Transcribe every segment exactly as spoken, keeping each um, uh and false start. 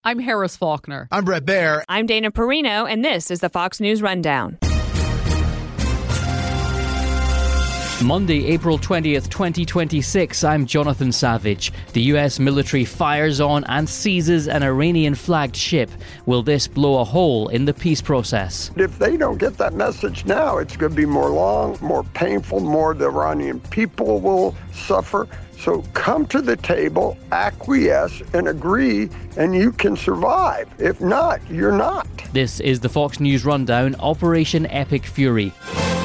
I'm Harris Faulkner. I'm Brett Baer. I'm Dana Perino, and this is the Fox News Rundown. Monday, April twentieth, twenty twenty-six, I'm Jonathan Savage. The U S military fires on and seizes an Iranian-flagged ship. Will this blow a hole in the peace process? If they don't get that message now, it's going to be more long, more painful, more the Iranian people will suffer. So come to the table, acquiesce, and agree, and you can survive. If not, you're not. This is the Fox News Rundown, Operation Epic Fury.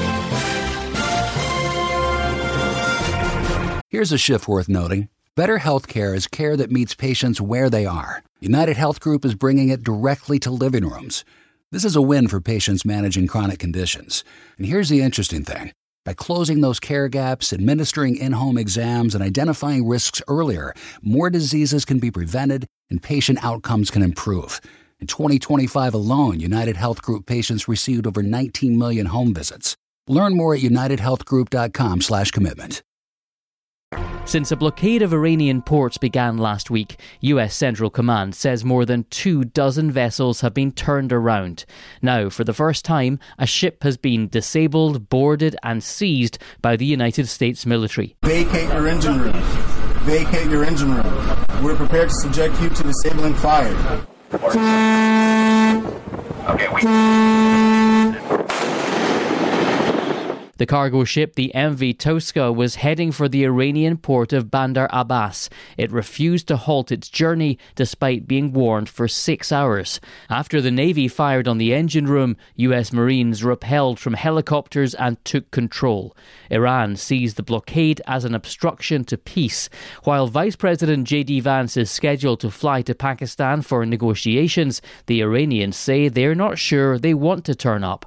Here's a shift worth noting. Better healthcare is care that meets patients where they are. United Health Group is bringing it directly to living rooms. This is a win for patients managing chronic conditions. And here's the interesting thing. By closing those care gaps, administering in-home exams, and identifying risks earlier, more diseases can be prevented and patient outcomes can improve. In twenty twenty-five alone, United Health Group patients received over nineteen million home visits. Learn more at unitedhealthgroup.com slash commitment. Since a blockade of Iranian ports began last week, U S Central Command says more than two dozen vessels have been turned around. Now, for the first time, a ship has been disabled, boarded and seized by the United States military. Vacate your engine room. Vacate your engine room. We're prepared to subject you to disabling fire. Okay, we... The cargo ship, the M V Tosca, was heading for the Iranian port of Bandar Abbas. It refused to halt its journey despite being warned for six hours. After the Navy fired on the engine room, U S Marines rappelled from helicopters and took control. Iran sees the blockade as an obstruction to peace. While Vice President J D Vance is scheduled to fly to Pakistan for negotiations, the Iranians say they're not sure they want to turn up.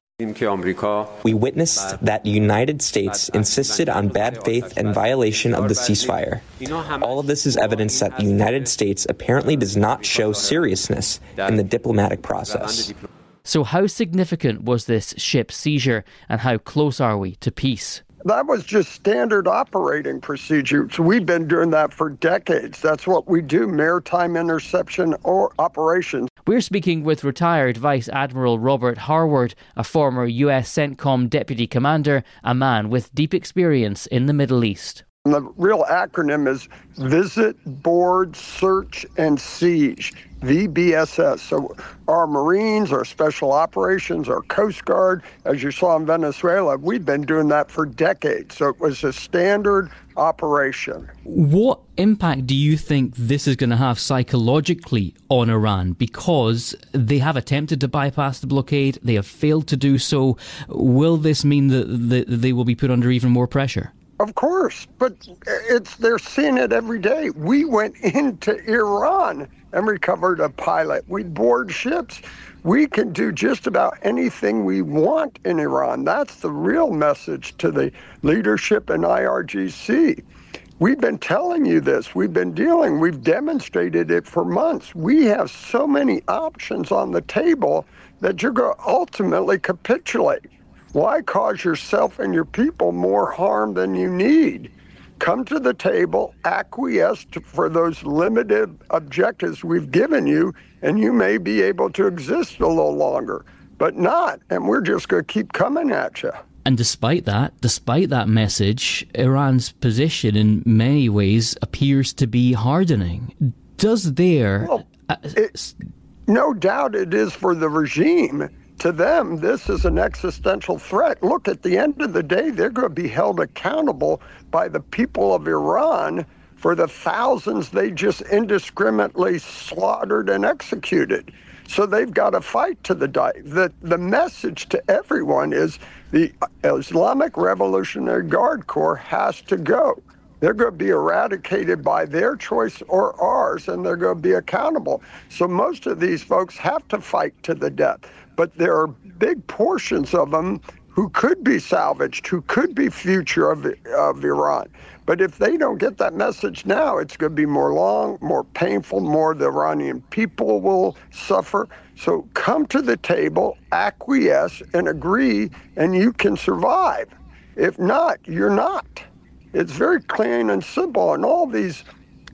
We witnessed that the United States insisted on bad faith and violation of the ceasefire. All of this is evidence that the United States apparently does not show seriousness in the diplomatic process. So how significant was this ship seizure, and how close are we to peace? That was just standard operating procedures. We've been doing that for decades. That's what we do, maritime interception or operations. We're speaking with retired Vice Admiral Robert Harward, a former U S CENTCOM deputy commander, a man with deep experience in the Middle East. And the real acronym is Visit, Board, Search, and Siege, V B S S. So our Marines, our Special Operations, our Coast Guard, as you saw in Venezuela, we've been doing that for decades. So it was a standard operation. What impact do you think this is going to have psychologically on Iran? Because they have attempted to bypass the blockade, they have failed to do so. Will this mean that they will be put under even more pressure? Of course, but it's they're seeing it every day. We went into Iran and recovered a pilot. We board ships. We can do just about anything we want in Iran. That's the real message to the leadership in I R G C. We've been telling you this. We've been dealing. We've demonstrated it for months. We have so many options on the table that you're going to ultimately capitulate. Why cause yourself and your people more harm than you need? Come to the table, acquiesce to, for those limited objectives we've given you, and you may be able to exist a little longer, but not. And we're just going to keep coming at you. And despite that, despite that message, Iran's position in many ways appears to be hardening. Does their... Well, it, no doubt it is for the regime. To them, this is an existential threat. Look, at the end of the day, they're going to be held accountable by the people of Iran for the thousands they just indiscriminately slaughtered and executed. So they've got to fight to the die. The, the message to everyone is the Islamic Revolutionary Guard Corps has to go. They're going to be eradicated by their choice or ours, and they're going to be accountable. So most of these folks have to fight to the death. But there are big portions of them who could be salvaged, who could be future of, of Iran. But if they don't get that message now, it's going to be more long, more painful, more the Iranian people will suffer. So come to the table, acquiesce, and agree, and you can survive. If not, you're not. It's very clean and simple. And all these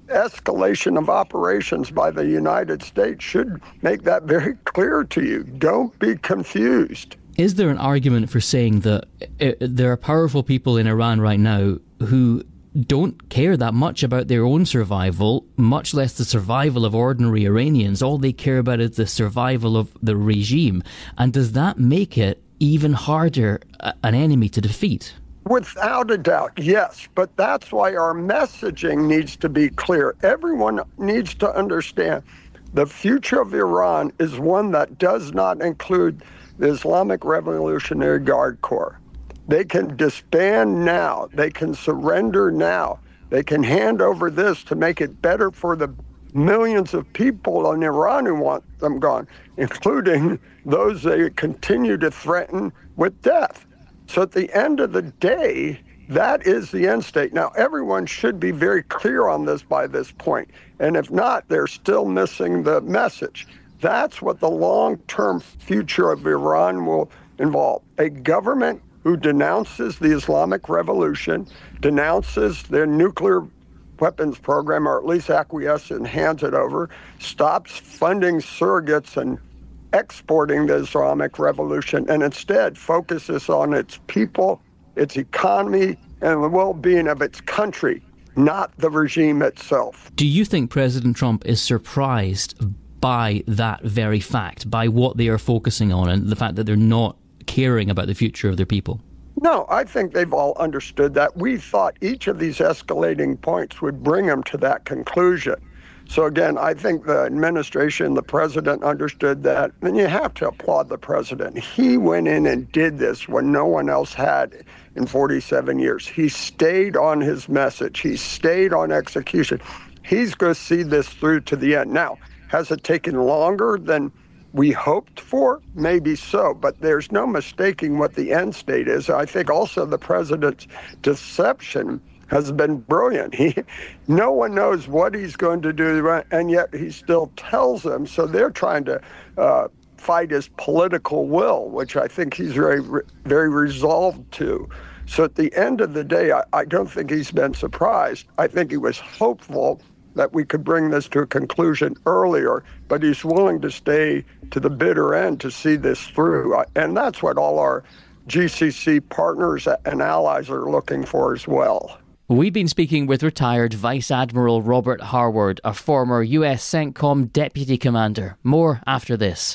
escalation of operations by the United States should make that very clear to you. Don't be confused. Is there an argument for saying that uh, there are powerful people in Iran right now who don't care that much about their own survival, much less the survival of ordinary Iranians? All they care about is the survival of the regime. And does that make it even harder uh, an enemy to defeat? Without a doubt, yes. But that's why our messaging needs to be clear. Everyone needs to understand the future of Iran is one that does not include the Islamic Revolutionary Guard Corps. They can disband now. They can surrender now. They can hand over this to make it better for the millions of people in Iran who want them gone, including those they continue to threaten with death. So at the end of the day, that is the end state. Now, everyone should be very clear on this by this point. And if not, they're still missing the message. That's what the long-term future of Iran will involve. A government who denounces the Islamic Revolution, denounces their nuclear weapons program, or at least acquiesces and hands it over, stops funding surrogates and exporting the Islamic Revolution, and instead focuses on its people, its economy, and the well-being of its country, not the regime itself. Do you think President Trump is surprised by that very fact, by what they are focusing on, and the fact that they're not caring about the future of their people? No, I think they've all understood that. We thought each of these escalating points would bring them to that conclusion. So again, I think the administration, the president understood that, and you have to applaud the president. He went in and did this when no one else had in forty-seven years. He stayed on his message. He stayed on execution. He's going to see this through to the end. Now, has it taken longer than we hoped for? Maybe so, but there's no mistaking what the end state is. I think also the president's deception has been brilliant. He, no one knows what he's going to do, and yet he still tells them. So they're trying to uh, fight his political will, which I think he's very, very resolved to. So at the end of the day, I, I don't think he's been surprised. I think he was hopeful that we could bring this to a conclusion earlier, but he's willing to stay to the bitter end to see this through. And that's what all our G C C partners and allies are looking for as well. We've been speaking with retired Vice Admiral Robert Harward, a former U S CENTCOM deputy commander. More after this.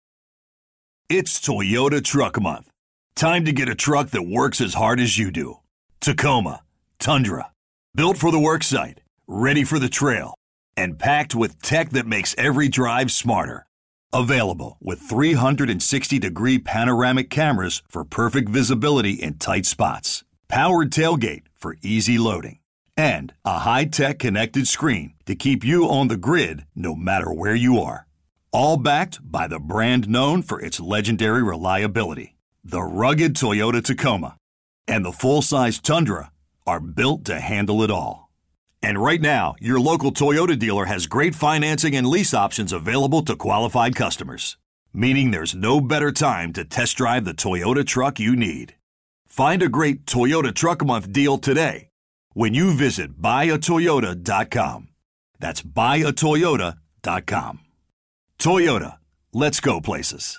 It's Toyota Truck Month. Time to get a truck that works as hard as you do. Tacoma, Tundra, built for the work site, ready for the trail, and packed with tech that makes every drive smarter. Available with three hundred sixty degree panoramic cameras for perfect visibility in tight spots. Powered tailgate for easy loading. And a high-tech connected screen to keep you on the grid no matter where you are. All backed by the brand known for its legendary reliability. The rugged Toyota Tacoma and the full-size Tundra are built to handle it all. And right now, your local Toyota dealer has great financing and lease options available to qualified customers. Meaning there's no better time to test drive the Toyota truck you need. Find a great Toyota Truck Month deal today when you visit buy a toyota dot com. That's buy a toyota dot com. Toyota, let's go places.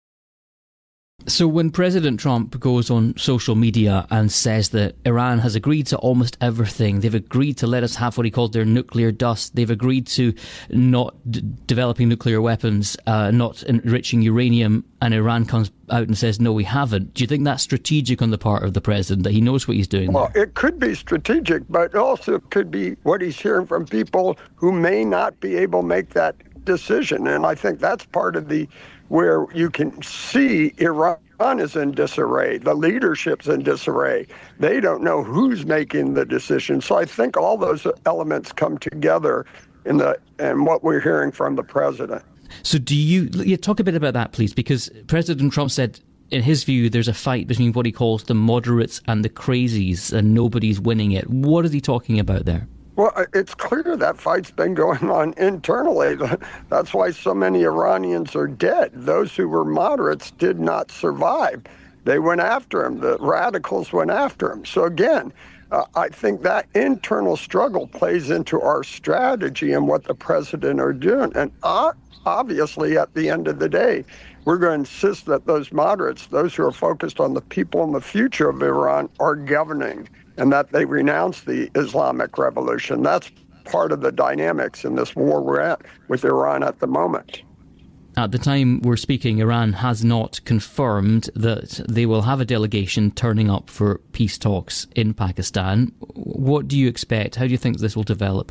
So when President Trump goes on social media and says that Iran has agreed to almost everything, they've agreed to let us have what he called their nuclear dust, they've agreed to not d- developing nuclear weapons, uh, not enriching uranium, and Iran comes out and says, no, we haven't. Do you think that's strategic on the part of the president, that he knows what he's doing Well, there? It could be strategic, but it also could be what he's hearing from people who may not be able to make that decision. And I think that's part of the where you can see Iran is in disarray. The leadership's in disarray. They don't know who's making the decision. So I think all those elements come together in the and what we're hearing from the president. So do you, you talk a bit about that, please, because President Trump said, in his view, there's a fight between what he calls the moderates and the crazies, and nobody's winning it. What is he talking about there? Well, it's clear that fight's been going on internally. That's why so many Iranians are dead. Those who were moderates did not survive. They went after him. The radicals went after him. So again, uh, I think that internal struggle plays into our strategy and what the president are doing. And uh, obviously, at the end of the day, we're going to insist that those moderates, those who are focused on the people and the future of Iran, are governing, and that they renounce the Islamic Revolution. That's part of the dynamics in this war we're at with Iran at the moment. At the time we're speaking, Iran has not confirmed that they will have a delegation turning up for peace talks in Pakistan. What do you expect? How do you think this will develop?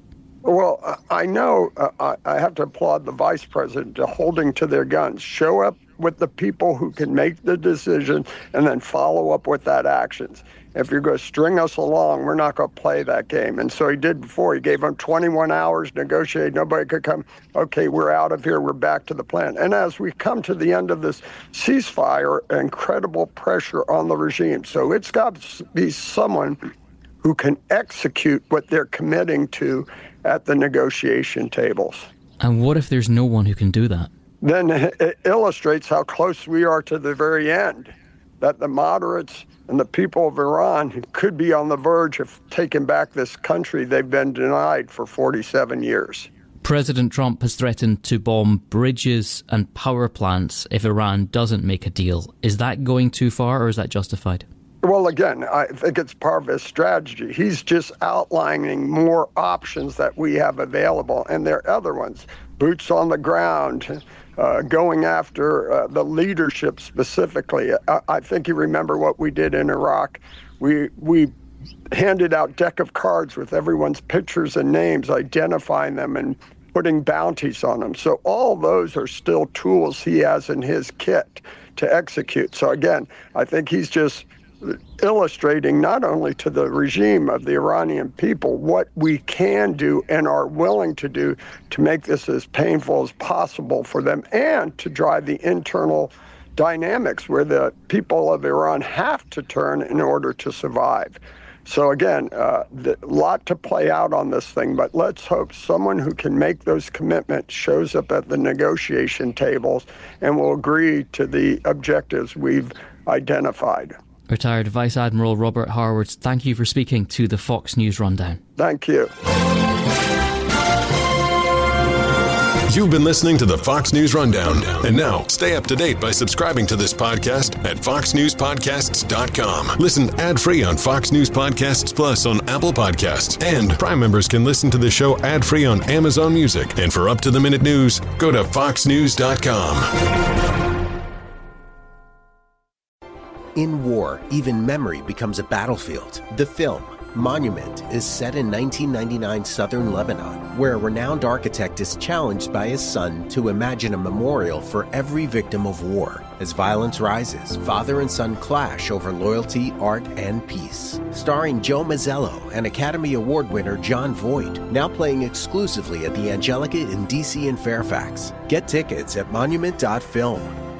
Well, I know uh, I have to applaud the vice president to holding to their guns. Show up with the people who can make the decision and then follow up with that actions. If you're going to string us along, we're not going to play that game. And so he did before. He gave them twenty-one hours, negotiate. Nobody could come. Okay, we're out of here. We're back to the plan. And as we come to the end of this ceasefire, incredible pressure on the regime. So it's got to be someone who can execute what they're committing to at the negotiation tables. And what if there's no one who can do that? Then it illustrates how close we are to the very end, that the moderates and the people of Iran could be on the verge of taking back this country they've been denied for forty-seven years. President Trump has threatened to bomb bridges and power plants if Iran doesn't make a deal. Is that going too far, or is that justified? Well, again, I think it's part of his strategy. He's just outlining more options that we have available, and there are other ones. Boots on the ground, uh, going after uh, the leadership specifically. I, I think you remember what we did in Iraq. We we handed out deck of cards with everyone's pictures and names, identifying them and putting bounties on them. So all those are still tools he has in his kit to execute. So again, I think he's just illustrating not only to the regime of the Iranian people what we can do and are willing to do to make this as painful as possible for them, and to drive the internal dynamics where the people of Iran have to turn in order to survive. So again, a uh, lot to play out on this thing, but let's hope someone who can make those commitments shows up at the negotiation tables and will agree to the objectives we've identified. Retired Vice Admiral Robert Harward, thank you for speaking to the Fox News Rundown. Thank you. You've been listening to the Fox News Rundown. And now, stay up to date by subscribing to this podcast at fox news podcasts dot com. Listen ad-free on Fox News Podcasts Plus on Apple Podcasts. And Prime members can listen to the show ad-free on Amazon Music. And for up-to-the-minute news, go to fox news dot com. In war, even memory becomes a battlefield. The film, Monument, is set in nineteen ninety-nine southern Lebanon, where a renowned architect is challenged by his son to imagine a memorial for every victim of war. As violence rises, father and son clash over loyalty, art, and peace. Starring Joe Mazzello and Academy Award winner Jon Voight, now playing exclusively at the Angelica in D C and Fairfax. Get tickets at monument dot film.